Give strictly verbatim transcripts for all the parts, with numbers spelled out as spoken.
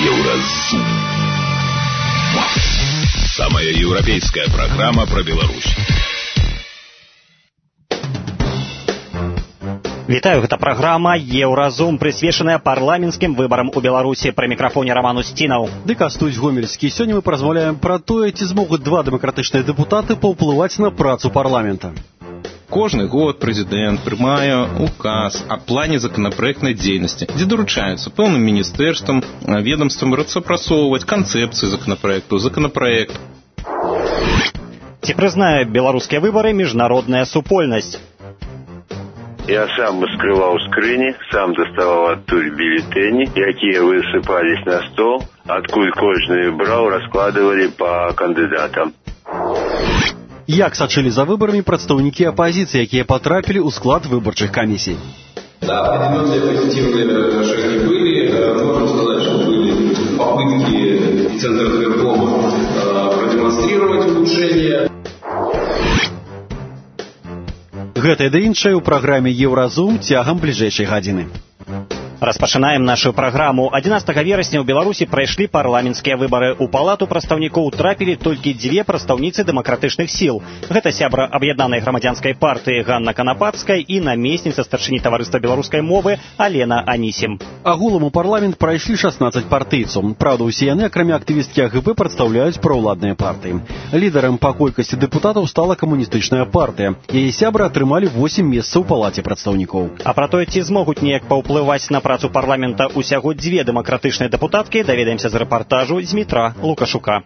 Еўразум. Самая европейская программа про Беларусь. Вітаю, гэта праграма «Еўразум», прысвечаная парламенцкім выбарам у Беларусі. Пры мікрафоне Роман Устінаў. Ды Кастусь Гомельскі. Сёння мы паразмаўляем пра тое, ці змогуць два дэмакратычныя дэпутаты паўплываць на працу парламента. Кожны год прэзідэнт прымае указ о плане законапраектнай дзейнасці, дзе даручаюцца пэўным міністэрствам, ведомствам распрацоўваць канцэпцыю законапраекту, законапраект. Ці прызнае беларускія выбары міжнародная супольнасць? Я сам раскрываў скрыні, сам доставаў адтуль бюлетэні, якія высыпались на стол, адкуль кожны браў, раскладывалі па кандыдатам. Як сачылі за выбарамі прадстаўнікі апазіцыі, якія потрапілі ў склад выбарчых камісій? Да, определенные позитивные шаги были. Можно сказать, что были попытки Центра избиркома продемонстрировать улучшение. Гэта і да іншае ў праграме «Еўразум» цягам бліжэйшай гадзіны. Распачынаем нашу праграму. адзінаццатага верасня ў Беларусі прайшлі парламенцкія выбары. У палату прадстаўнікоў трапілі толькі дзве прадстаўніцы дэмакратычных сіл. Гэта сябра аб'яднанай грамадзянскай партыі Ганна Канапацкая і намесніца старшыні таварыства беларускай мовы Алена Анісім. Агулам у парламент прайшлі шаснаццаць партыйцаў. Праўда, усе яны, акрамя актывісткі АГП, прадстаўляюць праўладныя партыі. Лідарам па колькасці дэпутатаў стала камуністычная партыя. Яе сябры атрымалі восем месцаў у палаце прадстаўнікоў. А пра тое, ці змогуць неяк паўплываць на працу парламента усяго дзве дэмакратычныя дэпутаткі, даведаемся з рэпартажу Дмітра Лукашука.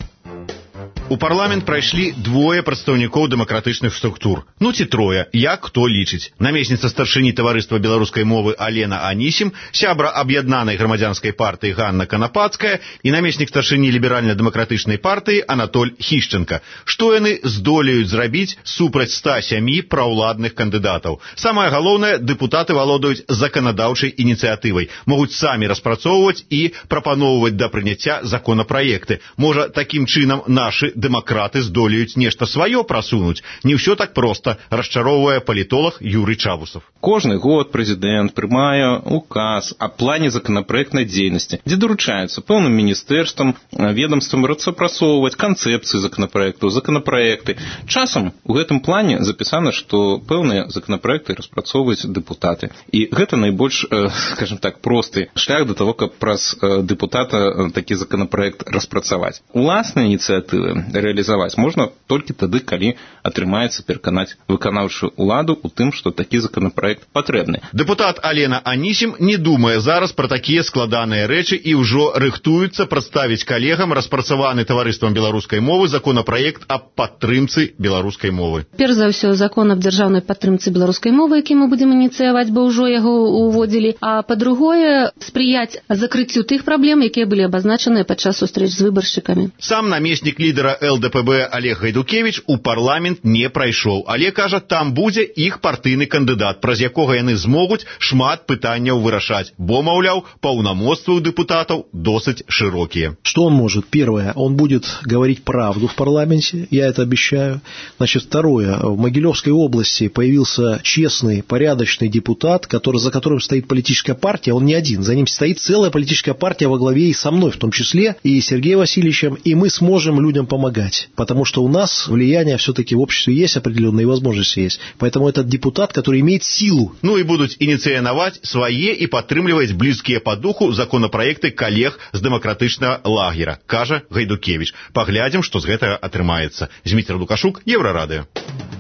У парламент прайшлі двое прадстаўнікоў дэмакратычных структур. Ну ці трое, як хто лічыць. Намесніца старшыні таварыства беларускай мовы Алена Анісім, сябра аб'яднанай грамадзянскай партыі Ганна Канапацкая і намеснік старшыні ліберальна-дэмакратычнай партыі Анатоль Хішченка. Што яны здолеюць зрабіць супраць ста сямі праўладных кандыдатаў? Самае галоўнае, дэпутаты валодаюць заканадаўчай ініцыятывай, могуць самі распрацоўваць і прапаноўваць да прыняцця законапраекты. Можа, такім чынам нашы дэмакраты здолеюць нешта сваё прасунуць. Не ўсё так проста, расчароўвае палітолог Юрый Чавусов. Кожны год прэзідэнт прымае указ о плане законапраектнай дзейнасці, дзе даручаюцца пэўным міністэрствам, ведомствам распрацоўваць канцэпцыю законапраекту, законапраекты. Часам у гэтым плане запісана, што пэўныя законапраекты распрацоўваюць дэпутаты. І гэта найбольш, скажем так, просты шлях да таго, каб праз дэпутата такі законапраект распрацаваць. Уласныя ініцыятывы рэалізаваць можна толькі тады, калі атрымаецца пераканаць выканаўчую ўладу ў тым, што такі законапраект патрэбны. Дэпутат Алена Анісім не думае зараз пра такія складаныя рэчы і ўжо рыхтуецца прадставіць калегам распрацаваны таварыствам беларускай мовы законапраект аб падтрымцы беларускай мовы. Перш за ўсё, закон аб дзяржаўнай падтрымцы беларускай мовы, які мы будзем ініцыяваць, бо ўжо яго уводзілі, а па-другое, спрыяць закрыццю тых праблем, якія былі абазначаныя падчас сустрэч з выбаршчыкамі. Сам намеснік лідара эл дэ пэ бэ Олег Гайдукевич у парламент не прайшоў, але, кажа, там будзе іх партыйны кандыдат, праз якога яны змогуць шмат пытанняў вырашаць, бо, маўляў, паўнамоцтвы у депутатов досыць широкие. Что он может? Первое, он будет говорить правду в парламенте, я это обещаю. Значит, второе, в Могилевской области появился честный, порядочный депутат, который, за которым стоит политическая партия, он не один, за ним стоит целая политическая партия во главе и со мной в том числе, и Сергеем Васильевичем, и мы сможем людям помогать, потому что у нас влияние все-таки в обществе есть определенные возможности есть. Поэтому этот депутат, который имеет силу. Ну и будут инициировать свои и подтрымліваць близкие по духу законопроекты коллег с демократычнага лагера, кажа Гайдукевич. Поглядим, что с гэтага атрымаецца. Дмитрий Лукашук, Еврорадио.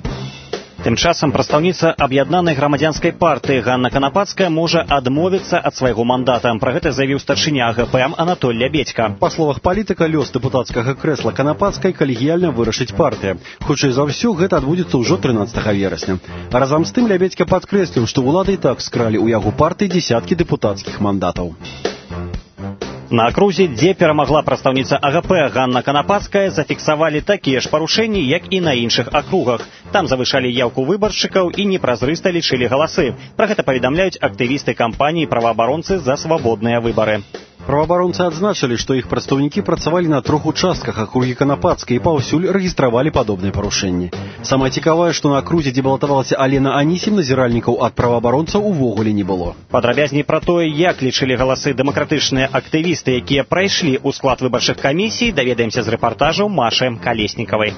Тым часам прадстаўніца аб'яднанай грамадзянскай партыі Ганна Канапацкая можа адмовіцца ад свайго мандата. Пра гэта заявіў старшыня АГП Анатоль Лябедька. Па словах палітыка, лёс дэпутацкага крэсла Канапацкай калегіяльна вырашыць партыя. Хутчэй за ўсё, гэта адбудзецца ўжо трынаццатага верасня. Разам з тым Лябедька падкрэсліў, што ўлады і так скралі ў яго партыі дзесяткі дэпутацкіх мандатаў. На акрузе, дзе перамагла прадстаўніца АГП Ганна Канапацкая, зафіксавалі такія ж парушэнні, як і на іншых акругах. Там завышалі яўку выбаршчыкаў і непразрыста лічылі галасы. Пра гэта паведамляюць актывісты кампаніі «Праваабаронцы за свабодныя выбары». Праваабаронцы адзначылі, што іх прадстаўнікі працавалі на трох участках акругі Канапацкай і паўсюль рэгістравалі падобныя парушэнні. Самае цікавае, што на акрузе, дзе балатавалася Алена Анісім, назіральнікаў ад праваабаронцаў увогуле не было. Падрабязней пра тое, як лічылі галасы дэмакратычныя актывісты, якія прайшлі ў склад выбарчых камісій, даведаемся з рэпартажаў Машы Калеснікавай.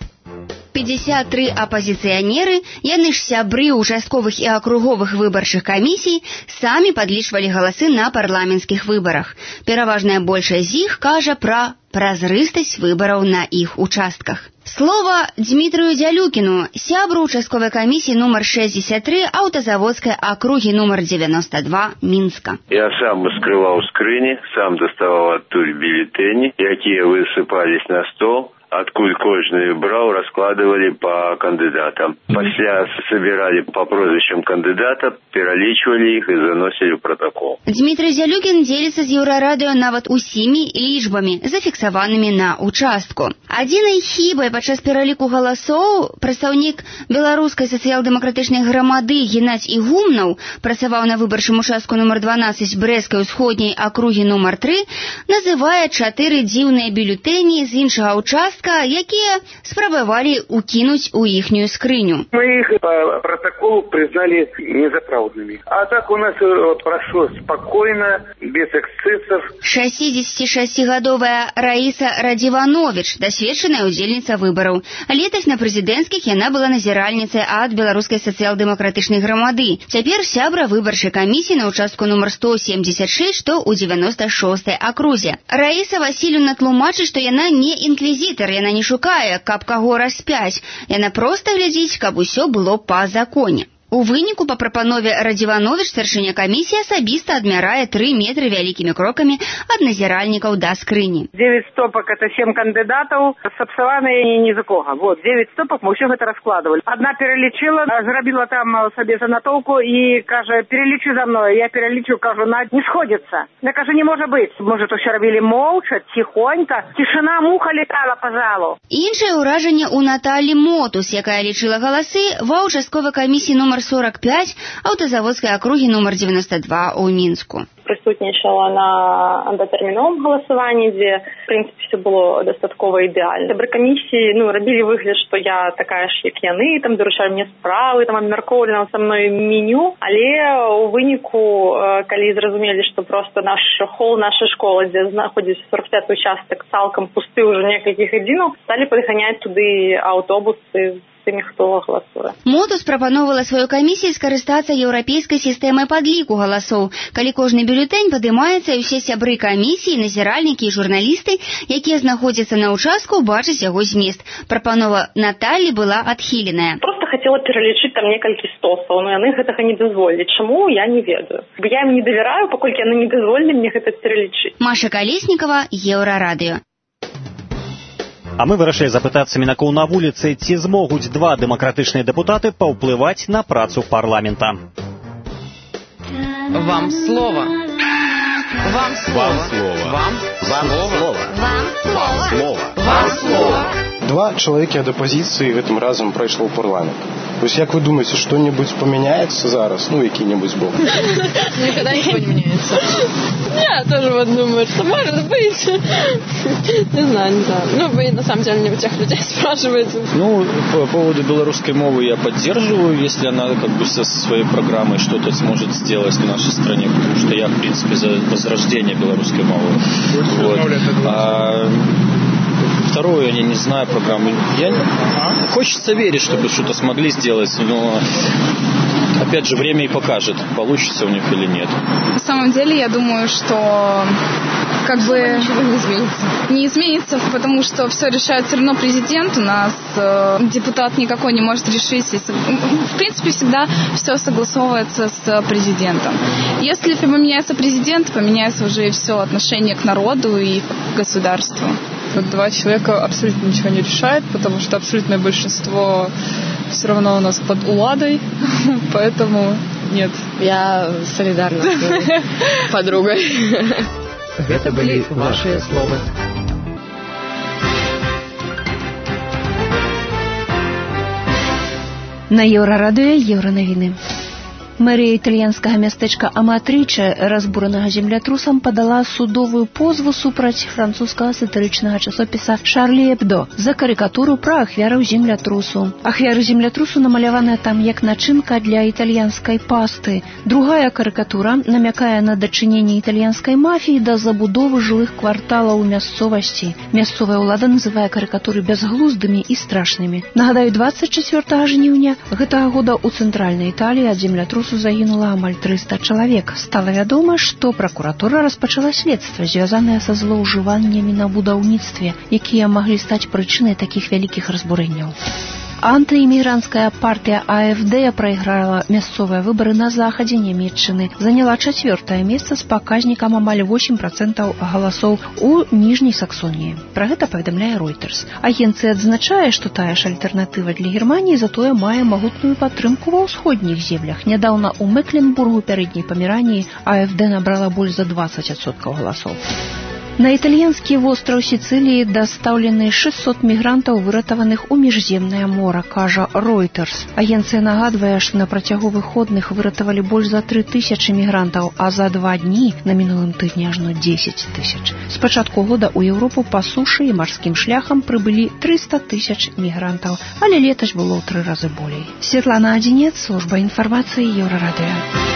пятьдесят три апозіцыянеры, яны ж сябры участковых і акруговых выбарчых камісій, самі падлічвалі галасы на парламенцкіх выбарах. Пераважная большасць з іх кажа пра празрыстасць выбараў на іх участках. Слово Дмитрию Дзялюкіну, сябру участковой комиссии номер шестьдесят три автозаводской округи номер девяносто два Минска. Я сам скрывал скрыни, сам доставал оттуда бюллетени, якія высыпались на стол. Откуль кожны брал, раскладывали по кандидатам. Пасля собирали по прозвищам кандидата, пералічвали их и заносили в протокол. Дмитрий Дзялюкін делится з Еўрарадыё нават усімі лічбамі, зафіксаванымі на участку. Адзінай хібай падчас пераліку галасоў прадстаўнік беларускай сацыял-дэмакратычнай грамады Геннадзь Игумнаў, працаваў на выбарчым участку номер дванаццаць Брэсцкай усходняй акругі номер тры, называе чатыры дзіўныя бюллетэні з іншага участка, якія спрабавалі укінуць у іхнюю скрыню. Мы их по протоколу признали незаправдными. А так у нас прошло спокойно, без эксцессов. шестидесятишестигадовая Раиса Радзіванович, дасведчаная удзельніца выбараў. Летась на прэзідэнцкіх яна была назіральніцай ад беларускай сацыял-дэмакратычнай грамады. Цяпер сябра выбарчай камісіі на участку номер сто семьдесят шесть, што ў девяносто шостой акрузе. Раиса Васильевна тлумачыць, што яна не інквізітар, яна не шукае, каб каго распяць. Яна проста глядзіць, каб усё было па законе. У выніку па прапанове Радзіванович старшыня камісіі асабіста адмярае тры метры вялікімі крокамі ад назіральнікаў да скрыні. девять стопок – это семь кандидатов, сапсаваныя ни за кого. Вот, девять стопок, мы все это раскладывали. Одна перелічила, зрабила там себе занотовку и каже, перелічи за мной. Я перелічу, кажу, на не сходится. Я кажу, не может быть. Может, все робили молча, тихонько. Тишина, муха летала по залу. Іншае ўражанне у Наталі Мотус, якая лічыла галасы ва участковай камісіі номер сорок пять автозаводской округи номер девяносто два у Мінску. Присутнічала на андатэрміновым галасаванні, дзе, в прынцыпе, все было дастаткова ідэальна. Сябры камісіі, ну, рабілі выгляд, што я такая ж, як яны, там, даручалі мне справы, там, абмяркоўвалі нам са мной меню, але у выніку, калі зразумелі, што просто наш хол, наша школа, дзе знаходзіцца сорок пяты участак, цалкам пусты ўжо некалькі гадзінаў, сталі падганяць туды аўтобусы тымі, хто галасуе. Мотус прапановала сваёй камісіі скарыстацца еўрапейскай сістэмай падліку галасоў, калі кожны бюллетень падымаецца і ўсе сябры камісіі, назіральнікі і журналісты, якія знаходзяцца на участку, бачаць яго змест. Прапанова Наталі была адхіленая. Просто хацела пералічыць там некалькі стосаў, но яны гэтага не дазволілі. Чаму, я не ведаю. Я ім не давяраю, паколькі яны не дазволілі мне гэта пералічыць. Маша Калеснікава, Еўрарадыё. А мы вырашылі запытацца мінакоў на вуліцы, ці змогуць два дэмакратычныя дэпутаты паўплываць на працу парламента. Вам слово. Вам слово. Вам слово. Вам слово. Вам слово. Два чалавекі ад апазіцыі гэтым разам прайшло ў парламент. Вось як вы думаете, что-нибудь поменяется зараз? Ну, який-нибудь бог? Никогда ничего не меняется. Я тоже вот думаю, что может быть. Не знаю, не знаю. Ну, вы на самом деле не у тех людей спрашиваете. Ну, по поводу белорусской мовы я поддерживаю, если она как бы со своей программой что-то сможет сделать в нашей стране, потому что я, в принципе, за возрождение белорусской мовы. Вот. А второе, я не знаю программы. Я... Хочется верить, чтобы что-то смогли сделать, но опять же время и покажет, получится у них или нет. На самом деле, я думаю, что как бы ничего не изменится. Не изменится, потому что все решает все равно президент. У нас э, депутат никакой не может решить. В принципе, всегда все согласовывается с президентом. Если поменяется президент, поменяется уже и все отношение к народу и к государству. Вот два человека абсолютно ничего не решает, потому что абсолютное большинство все равно у нас под уладой, поэтому нет. Я солидарна с своей подругой. Это были ваши слова. На Еўрарадыё Еўранавіны. Мэрія італьянскага мястэчка Аматрыче, разбуранага землятрусам, падала судовую позву супраць французскага сатырычнага часопіса «Шарлі Эбдо» за карыкатуру пра ахвяраў землятрусу. Ахвяры землятрусу намаляваныя там як начынка для італьянскай пасты. Другая карыкатура намякае на дачыненне італьянскай мафіі да забудовы жылых кварталаў у мясцовасці. Мясцовая ўлада называе карыкатуры бязглуздымі і страшнымі. Нагадаю, дваццаць чацвёртага жніўня гэтага года ў цэнтральнай Італіі ад землятрусу загінула амаль трыста чалавек. Стала вядома, што пракуратура распачала следства, звязанае са злоўжываннямі на будаўніцтве, якія маглі стаць прычынай такіх вялікіх разбурэнняў. Антыімігранцкая партыя А Эф Дэ прайграла мясцовыя выбары на захадзе Нямецчыны, заняла чацвёртае месца з паказнікам амаль восем працэнтаў галасоў у Ніжняй Саксоніі. Пра гэта паведамляе Reuters. Агенцыя адзначае, што тая ж альтэрнатыва для Германіі затое мае магутную падтрымку ва ўсходніх землях. Нядаўна ў Мэкленбургу, пярэдняй Памераніі, А Эф Дэ набрала больш за дваццаць адсоткаў галасоў. На італьянскі востраў Сіцыліі дастаўлены шэсцьсот мігрантаў, выратаваных у міжземнае мора, кажа Reuters. Агенцыя нагадвае, што на працягу выходных выратавалі больш за тры тысячы мігрантаў, а за два дні на мінулым тыдні ажно дзесяць тысяч. З пачатку года ў Еўропу па сушы і марскім шляхам прыбылі трыста тысяч мігрантаў, але летась было ў тры разы болей. Светлана Адзінец, служба інфармацыі Еўрарадыё.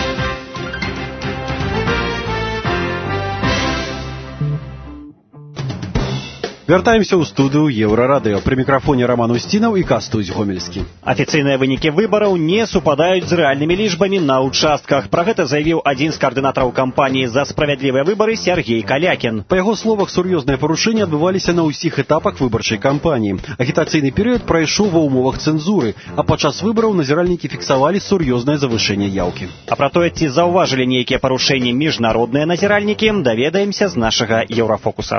Вяртаемся ў студыю Еўрарадыё. Пры мікрафоне Роман Устінаў і Кастусь Гомельскі. Афіцыйныя вынікі выбараў не супадаюць з рэальнымі лічбамі на ўчастках. Пра гэта заявіў адзін з каардынатараў кампаніі «За справядлівыя выбары» Сергей Калякін. Па яго словах, сур'ёзныя парушэнні адбываліся на ўсіх этапах выбарчай кампаніі. Агітацыйны перыяд прайшоў ва ўмовах цэнзуры, а падчас выбараў назіральнікі фіксавалі сур'ёзнае завышэнне яўкі. А пра тое, ці заўважылі нейкія парушэнні міжнародныя назіральнікі, даведаемся з нашага Еўрафокуса.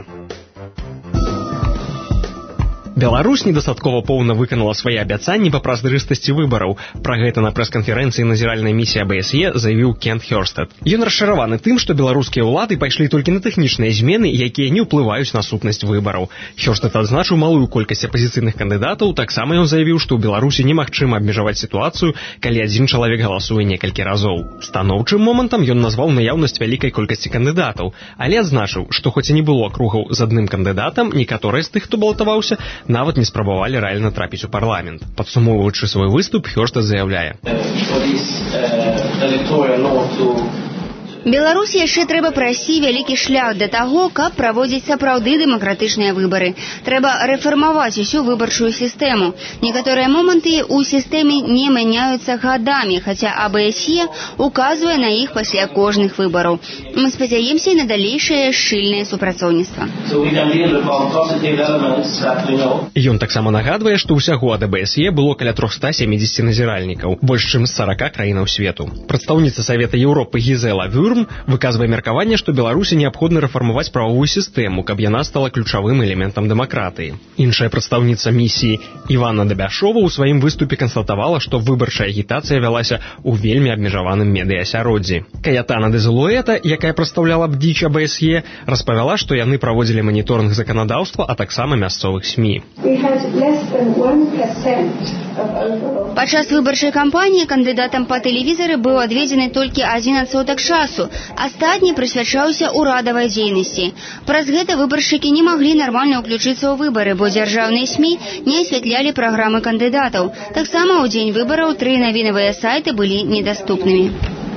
Беларусь недастаткова поўна выканала свае абяцанні па празрыстасці выбараў. Пра гэта на прэс-канферэнцыі назіральнай місіі А Бэ Эс Е заявіў Кент Хёрстед. Ён расчараваны тым, што беларускія ўлады пайшлі толькі на тэхнічныя змены, якія не ўплываюць на сутнасць выбараў. Хёрстед адзначыў малую колькасць апазіцыйных кандыдатаў, таксама ён заявіў, што ў Беларусі немагчыма абмежаваць сітуацыю, калі адзін чалавек галасуе некалькі разоў. Станоўчым момантам ён назваў наяўнасць вялікай колькасці кандыдатаў, але адзначыў, што хоць і не было акругаў з адным кандыдатам, некаторыя з тых, хто балатаваўся, нават не спрабавалі рэальна трапіць у парламент. Падсумоўваючы свой выступ, Хёрстед заяўляе: Беларусі яшчэ трэба прайсці вялікі шлях да таго, каб праводзіць сапраўды дэмакратычныя выбары. Трэба рэфармаваць усю выбарчую сістэму. Некаторыя моманты ў сістэме не мяняюцца гадамі, хаця А Бэ Эс Е указвае на іх пасля кожных выбараў. Мы спадзяемся на далейшае шчыльнае супрацоўніцтва. Ён таксама нагадвае, што ўсяго ад А Бэ Эс Е было каля трохста сямідзесяці назіральнікаў, больш чым з сарака краінаў свету. Прадстаўніца Савета Еўропы Гізела Вюрм выказвае меркаванне, што Беларусі неабходна рэфармаваць правовую сістэму, каб яна стала ключавым элементам дэмакратыі. Іншая прадстаўніца місіі Іванна Дабяшова ў сваім выступе канстатавала, што выбарчая агітацыя вялася ў вельмі абмежаваным медыяасяроддзі. Каятана Дезулуэта, якая прадстаўляла бдзіч А Бэ Эс Е, распавяла, што яны праводзілі маніторынг заканадаўства, а таксама мясцовых СМІ. Падчас выбарчай кампаніі кандыдатам па тэлевізары быў адведзены толькі адзін адсотак часу, астатні прысвячаўся ўрадавай дзейнасці. Праз гэта выбаршчыкі не маглі нармальна ўключыцца ў выбары, бо дзяржаўныя СМІ не асвятлялі праграмы кандыдатаў. Таксама ў дзень выбараў тры навінавыя сайты былі недаступнымі.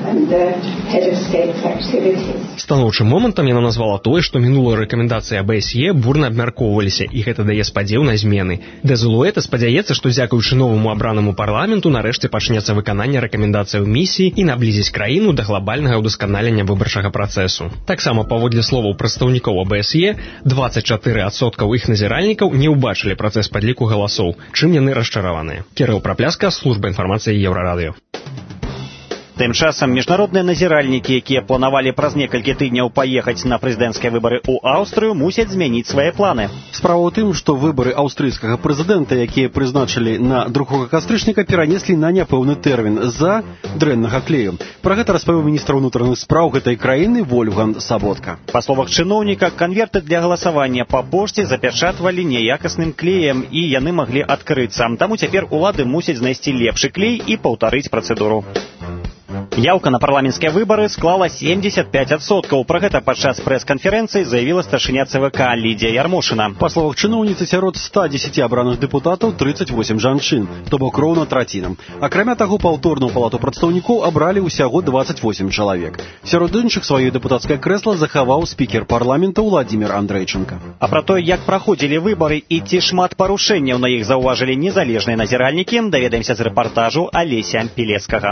Станоўчым момантам яна назвала тое, што мінулыя рэкамендацыі А Бэ Эс Е бурна абмяркоўваліся, і гэта дае спадзеў на змены. Дезулуэта спадзяецца, што дзякуючы новаму абранаму парламенту нарэшце пачнецца выкананне рэкамендацыяў місіі і наблізіць краіну да глобальнага ўдасканалення выбарчага працэсу. Таксама, паводле словаў прадстаўнікоў А Бэ Эс Е, дваццаць чатыры адсоткі іх назіральнікаў не ўбачылі працэс падліку галасоў, чым яны расчараваныя. Кірыл Прапляска, служба інфармацыі Еўрарадыё. Тым часам міжнародныя назіральнікі, якія планавалі праз некалькі тыдняў паехаць на прэзідэнцкія выбары ў Аўстрыю, мусяць змяніць свае планы. Справа ў тым, што выбары аўстрыйскага прэзідэнта, якія прызначылі на другога кастрычніка, перанеслі на няпэўны тэрмін з-за дрэннага клею. Пра гэта распавёў міністр унутраных спраў гэтай краіны Вольфган Саботка. Па словах чыноўніка, канверты для галасавання па пошце запячатвалі неякасным клеем, і яны маглі адкрыцца. Таму цяпер улады мусяць знайсці лепшы клей і паўтарыць працэдуру. Яўка на парламенцкія выбары склала семьдесят пять адсоткаў. Пра гэта падчас прэс-канферэнцыі заявіла старшыня ЦВК Лідія Ярмошына. Па словах чыноўніцы, сярод ста дзесяці абраных дэпутатаў тридцать восемь жанчын, то бок роўна трацінам. Акрамя таго, паўторную палату прадстаўнікоў абралі ўсяго двадцать восемь чалавек. Сярод іншых сваё дэпутацкае крэсла захаваў спікер парламента Владимир Андрейченко. А пра тое, як праходзілі выбары і ці шмат парушэнняў на іх заўважылі незалежныя назіральнікі, даведаемся з рэпартажу Алеся Пілецкага.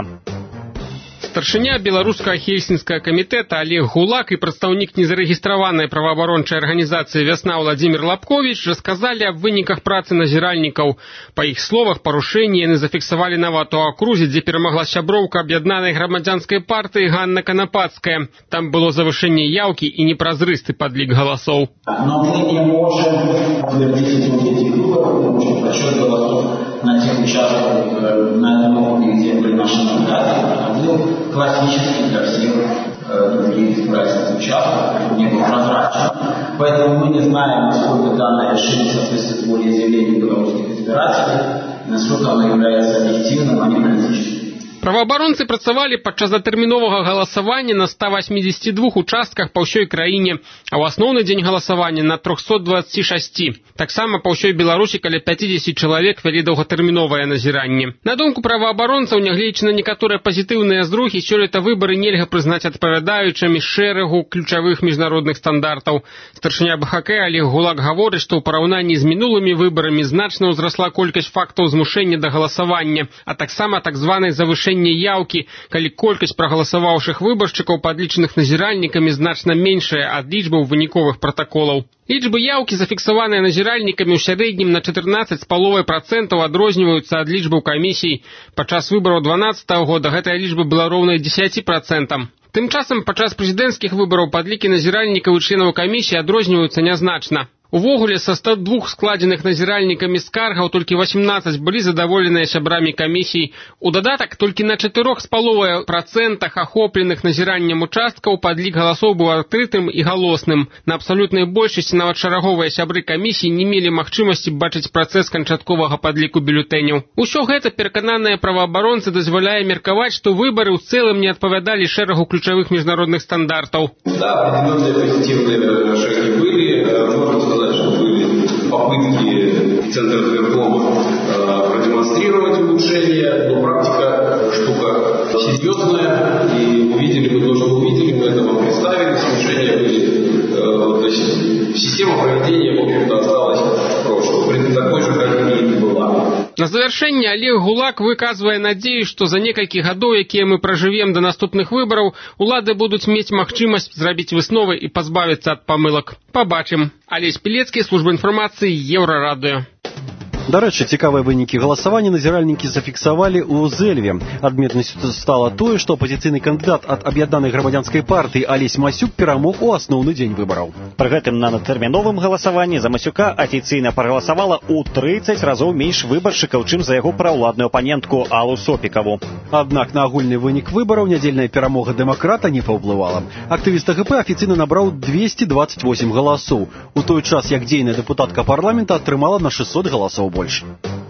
Старшыня беларускага хельсінскага камітэта Олег Гулак і прадстаўнік незарэгістраванай праваабарончай арганізацыі «Вясна» Владимир Лапкович расказалі аб выніках працы назіральнікаў. Па іх словах, парушэнні яны зафіксавалі нават у акрузе, дзе перамагла сяброўка аб'яднанай грамадзянскай партыі Ганна Канапацкая. Там было завышэнне яўкі і непразрысты падлік галасоў. Но мы не можем утвердить эти выборы, потому что подсчет голосов на тех участках, на этом округе, где были наши кандидаты, был классический для всех других избирательных участков, не был прозрачен. Поэтому мы не знаем, насколько данное решение соответствует волеизъявлению белорусских избирателей, насколько оно является объективным, а не политическим. Праваабаронцы працавалі падчас датэрміновага галасавання на ста восьмидесяти двух участках па ўсёй краіне, а ў асноўны дзень галасавання на трёхсот двадцати шасти. Таксама па ўсёй Беларусі каля пятьдесят чалавек вялі доўгатэрміновае назіранне. На думку праваабаронцаў, нягледзячы на некаторыя пазітыўныя зрухі, сёлета выбары нельга прызнаць адпавядаючымі шэрагу ключавых міжнародных стандартаў. Старшыня БХК Олег Гулак гаворыць, што ў параўнанні з мінулымі выбарамі значна ўзрасла колькасць фактаў змушэння да галасавання, а таксама так званай завышэння яўкі, калі колькасць прагаласаваўшых выбаршчыкаў, падлічаных назіральнікамі, значна меншая ад лічбаў выніковых пратаколаў. Лічбы яўкі, зафіксаваныя назіральнікамі, ў сярэднім на чатырнаццаць з паловай працэнтаў адрозніваюцца ад лічбаў камісій. Падчас выбараў дванаццатага года гэтая лічба была роўная дзесяці працэнтам. Тым часам падчас прэзідэнцкіх выбараў падлікі назіральнікаў і членаў камісіі адрозніваюцца нязначна. Увогуле, са ста двух складзеных назіральнікамі скаргаў толькі восемнадцаць былі задаволеныя сябрамі камісій. У дадатак, толькі на чатырох з паловай працэнтах ахопленых назіраннем участкаў падлік галасоў быў адкрытым і галосным. На абсалютнай большасці нават шараговыя сябры камісій не мелі магчымасці бачыць працэс канчатковага падліку бюлетэняў. Усё гэта, перакананыя праваабаронцы, дазваляе меркаваць, што выбары ў цэлым не адпавядалі шэрагу ключавых міжнародных стандартаў. Да, определенные позитивные шаги были. Можно сказать, что были попытки Центра избиркома э, продемонстрировать улучшение, но практика штука серьезная, и увидели мы то, что увидели, мы это вам представили, снижения были. Э, то есть система проведения, в общем-то, осталась в прошлом. В принципе, такой же, как и была. На завяршэнне Олег Гулак выказвае надзею, што за некалькі гадоў, якія мы пражывем да наступных выбараў, улады будуць мець магчымасць зрабіць высновы і пазбавіцца ад памылак. Пабачым. Алесь Пілецкі, служба інфармацыі, Еўрарадыё. Дарэчы, цікавыя вынікі галасавання назіральнікі зафіксавалі ў Зэльве. Адметнасцю стала тое, што апазіцыйны кандыдат ад аб'яднанай грамадзянскай партыі Алесь Масюк перамог у асноўны дзень выбараў. Пры гэтым на надтэрміновым галасаванні за Масюка афіцыйна прагаласавала ў трыццаць разоў менш выбаршчыкаў, чым за яго праўладную апанентку Аллу Сопікаву. Аднак на агульны вынік выбараў нядзельная перамога дэмакрата не паўплывала. Актывіст АГП афіцыйна набраў двести двадцать восемь галасоў, у той час як дзейная дэпутатка парламента атрымала на шестьсот галасоў больше.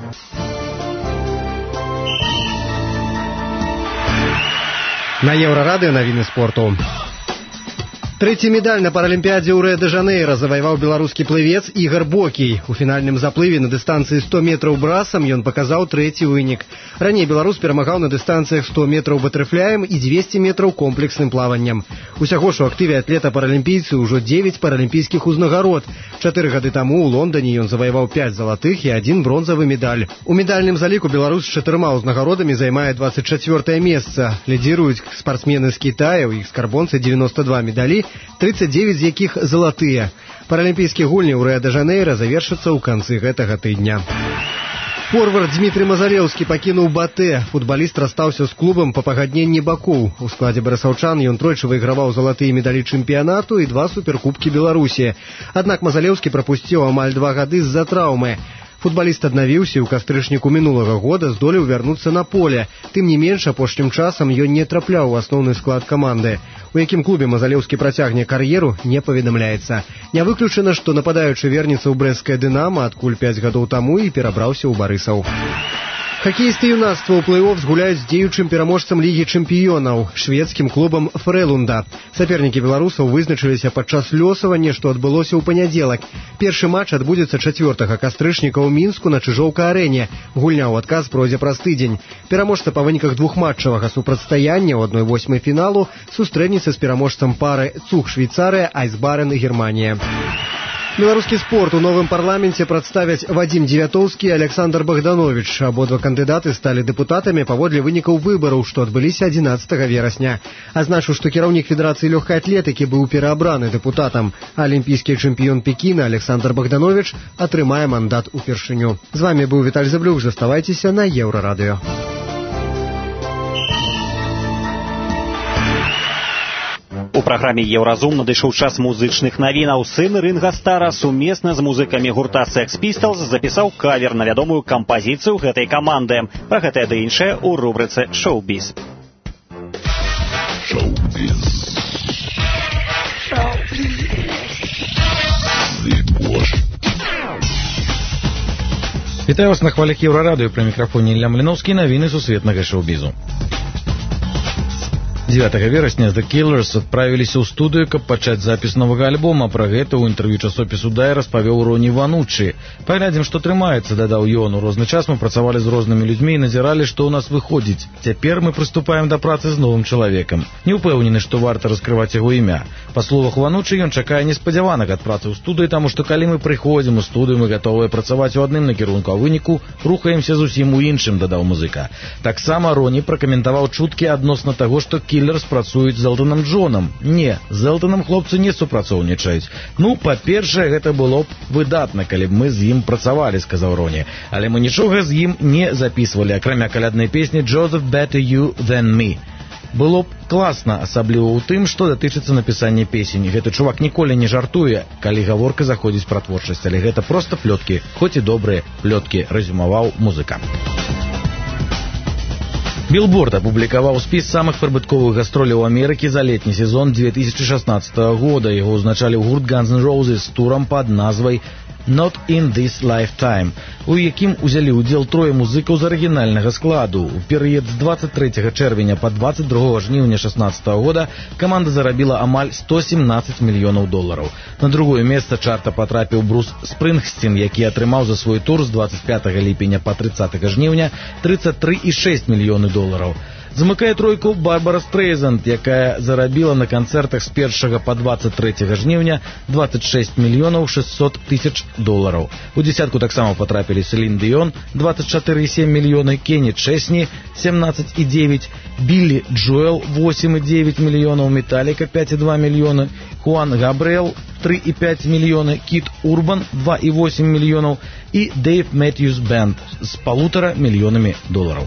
На Еўрарадыё навіны спорту. Трэці медаль на паралімпіядзе ў Рыа-дэ-Жанэйра заваяваў беларускі плывец Ігар Бокій. У фінальным заплыве на дыстанцыі сто метраў брасам ён паказаў трэці вынік. Раней беларус перамагаў на дыстанцыях сто метраў батэрфляем і дзвесце метраў комплексным плаваннем. Усяго ж у актыве атлета-паралімпійцы ўжо дзевяць паралімпійскіх узнагарод. Чатыры гады таму ў Лондоне ён заваяваў пяць залатых і адзін бронзавы медаль. У медальным заліку беларус з чатырма ўзнагародамі займае двадцать чвёртае месца. Лідзіруюць спартсмены з Кітая, у іх скарбонцы девяносто два медалі, тридцать девять з якіх залатыя. Паралімпійскія гульні ў Рыа-дэ-Жанэйра завершацца ў канцы гэтага тыдня. Форвард Дмітрый Мазалеўскі пакінуў Батэ. Футбаліст расстаўся з клубам па пагадненні бакоў. У складзе барысаўчан ён тройчы выйграваў залатыя медалі чэмпіянату і два суперкубкі Беларусі. Аднак Мазалеўскі прапусціў амаль два гады з-за траўмы. Футбаліст аднавіўся і ў кастрычніку мінулага года здолеў вярнуцца на поле. Тым не менш, апошнім часам ён не трапляў у асноўны склад каманды. У якім клубе Мазалеўскі працягне кар'еру, не паведамляецца. Не выключана, што нападаючы вернецца ў брэсцкае «Дынама», адкуль пяць гадоў таму і перабраўся ў Барысаў. Хакеісты юнацтва ў плэй-офф згуляюць з дзеючым пераможцам Лігі чэмпіёнаў, шведскім клубам Фрэлунда. Сапернікі беларусаў вызначыліся падчас лёсавання, што адбылося ў панядзелак. Першы матч адбудзецца чацвёртага кастрычніка ў Мінску на Чыжоўка-арэне. Гульня ў адказ пройдзе праз тыдзень. Пераможца па выніках двухматчавага супрацьстаяння ў адной восьмай фіналу сустрэнецца з пераможцам пары Цуг-Швейцарыя, Айсбарен, Германія. Беларускі спорт у новым парламенце прадставяць Вадзім Дзевятоўскі і Александр Богданович. Абодва кандыдаты сталі дэпутатамі паводле вынікаў выбараў, што адбыліся адзінаццатага верасня. Азначу, што кіраўнік Федэрацыі лёгкай атлетыкі быў пераабраны дэпутатам. Алімпійскі чэмпіён Пекіна Александр Богданович атрымае мандат упершыню. З вамі быў Віталь Заблюк. Заставайцеся на Еўрарадыё. У праграме «Еўразум» надышоў час музычных навінаў. Сын Ринга Стара сумесна з музыкамі гурта Sex Pistols запісаў кавер на вядомую кампазіцыю гэтай каманды. Пра гэтае ды іншае ў рубрыцы «Шоу-біз». Шоу-біз. Вітаю вас на хвалях Еўрарадыё. Пры мікрафоне Ілля Маліноўскі. Навіны сусветнага шоу-бізу. дзевятага верасня The Killers адправіліся ў студыю, каб пачаць запіс новага альбома. Пра гэта ў інтэрв'ю часопісу «Дай» распавёў Роні Вануччы. Паглядзім, што трымаецца, дадаў ён. У розны час мы працавалі з рознымі людзьмі і назіралі, што ў нас выходзіць. Цяпер мы прыступаем да працы з новым чалавекам. Не ўпэўнены, што варта раскрываць яго імя. Па словах Вануччы, ён чакае неспадзяванак ад працы ў студыі, таму што калі мы прыходзім у студыю, мы гатовыя працаваць у адным накірунку, а выніку рухаемся зусім у іншым, дадаў музыка. Таксама Роні пракаментаваў чуткі адносна таго, што Killers працуюць з Элтонам Джонам. Не, з Элтонам хлопцы не супрацоўнічаюць. Ну, па-першае, гэта было б выдатна, калі б мы з ім працавалі, сказаў Роні. Але мы нічога з ім не запісвалі, акрамя каляднай песні «Joseph Better You Than Me». Было б класна, асабліва ў тым, што датычыцца напісання песень. Гэты чувак ніколі не жартуе, калі гаворка заходзіць пра творчасць, але гэта проста плёткі, хоць і добрыя плёткі, рэзюмаваў музыка. Билборд апублікаваў спіс самых прыбытковых гастроляў Амерыкі за летні сезон две тысячи шестнадцатого года. Яго ўзначаліў гурт Guns N' Roses з турам пад назвай «Not in this lifetime», у якім узялі ўдзел трое музыкаў з арыгінальнага складу. У перыяд з двадцать третьего чэрвеня па двадцать другого жніўня шестнадцатого года каманда зарабіла амаль сто семнадцать мільёнаў долараў. На другое месца чарта патрапіў Брус Спрынгсцін, які атрымаў за свой тур з двадцать пятого ліпеня па тридцатого жніўня тридцать три и шесть мільёны долараў. Замыкае тройку Барбара Стрейзанд, якая зарабіла на канцэртах з першага па двадцать трэцяга жніўня двадцать шесть мільёнаў шестьсот тысяч долараў. У дзесятку таксама патрапілі Селін Дыён двадцать четыре и семь мільёны, Кенні Чэсні семнадцать и девять, Билли Джоэл восемь и девять мільёнаў, Металлика пять и два мільёны, Хуан Габриэл три и пять мільёны, Кит Урбан два и восемь мільёнаў і Дэйв Мэтьюс Бэнд з полутора мільёнамі долараў.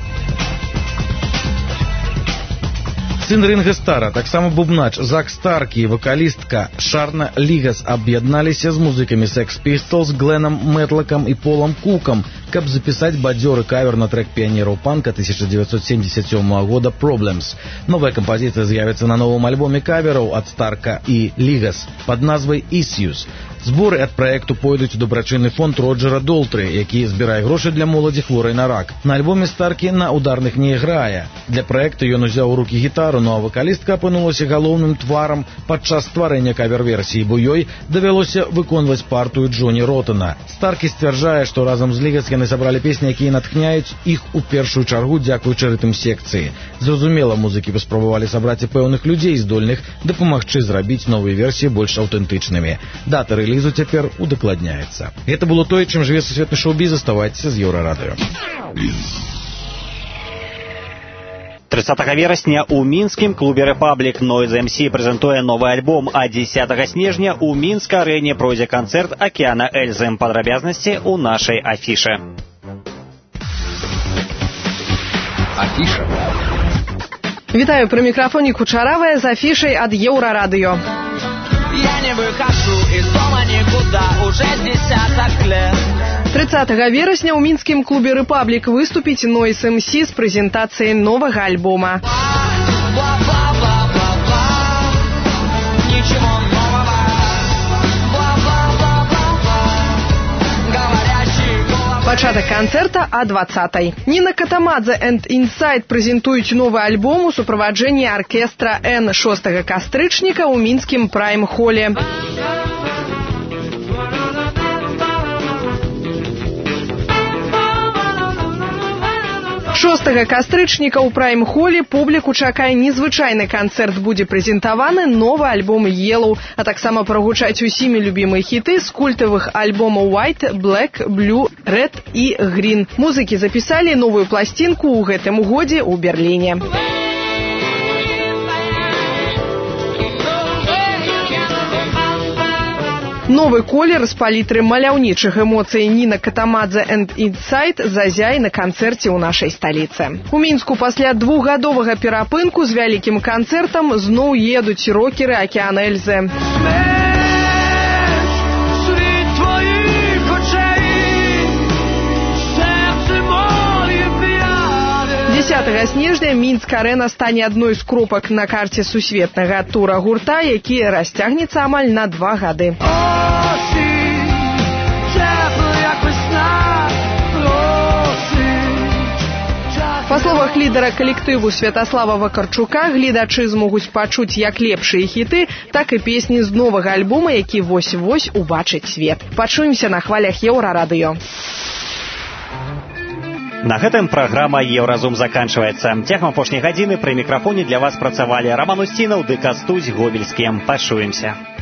Сын Ринга Стара, таксама бубнач Зак Старкі і вакалістка Шарна Лігас аб'ядналіся з музыкамі Sex Pistols, Гленом Мэтлаком і Полом Куком, каб запісаць бадзёры кавер на трек піянераў панка тысяча девятьсот семьдесят седьмого года «Problems». Новая кампазіцыя з'явіцца на новым альбоме кавераў ад Старка і Лігас пад назвай «Issues». Зборы ад праекту пойдуць у дабрачынны фонд Роджера Долтры, які збірае грошы для моладзі хворай на рак. На альбоме Старкі на ударных не іграе. Для праекта ён узяў у рукі гітару, ну а вакалістка апынулася галоўным тварам падчас стварэння кавер-версіі, бо ёй давялося выконваць партыю Джоні Ротана. Старкі сцвярджае, што разам з Лігас яны сабралі песні, якія натхняюць іх у першую чаргу дзякуючы рытм-секцыі. Зразумела, музыкі паспрабавалі сабраць і пэўных людзей, здольных дапамагчы зрабіць новыя версіі больш аўтэнтычнымі. Дата рэлізу цяпер удакладняецца. Гэта было тое, чым жыве сусветны шоу-біз. Заставайцеся з Еўрарадыё. тридцатого верасня ў мінскім клубе «Рэпаблік» Noise эм сі прэзентуе новы альбом, а дзесятага снежня ў Мінска-арэне пройдзе канцэрт «Акеана Эльзы». Падрабязнасці ў нашай афішы. Афіша. Вітаю, пры мікрафоне Кучаравая з афішай ад Еўрарадыё. Я не выхожу из дома никуда уже с десяток лет. тридцатого верасня ў мінскім клубе «Рэпаблік» выступіць Noise эм сі з прэзентацыяй новага альбома. Дата канцэрта а двадцатай. Ніна Катамадзе and Inside прэзентуюць новы альбом у суправаджэнні аркестра Н шостага кастрычніка ў мінскім прайм-холе. шостага кастрычніка ў прайм-холе публіку чакае незвычайны канцэрт. Будзе прэзентаваны новы альбом Yellow, а таксама прагучаць усімі любімыя хіты з культавых альбомаў White, Black, Blue, Red і Green. Музыкі запісалі новую пласцінку ў гэтым годзе ў Берліне. Новы колер з палітры маляўнічых эмоцый Ніна Катамадзе and Inside зазяе на канцэрце ў нашай сталіцы. У Мінску пасля двухгадовага перапынку з вялікім канцэртам зноў едуць рокеры Акеан Эльзы. дзесятага снежня Мінск-арэна стане адной з кропак на карце сусветнага тура гурта, які расцягнецца амаль на два гады. Па словах лідара калектыву Святаслава Вакарчука, гледачы змогуць пачуць як лепшыя хіты, так і песні з новага альбома, які вось-вось убачыць свет. Пачуемся на хвалях Еўрарадыё. На гэтым праграма «Еўразум» заканчваецца. Цягам апошняй гадзіны пры мікрафоне для вас працавалі Раман Усцінаў ды Кастусь Гобельскі. Пачуемся.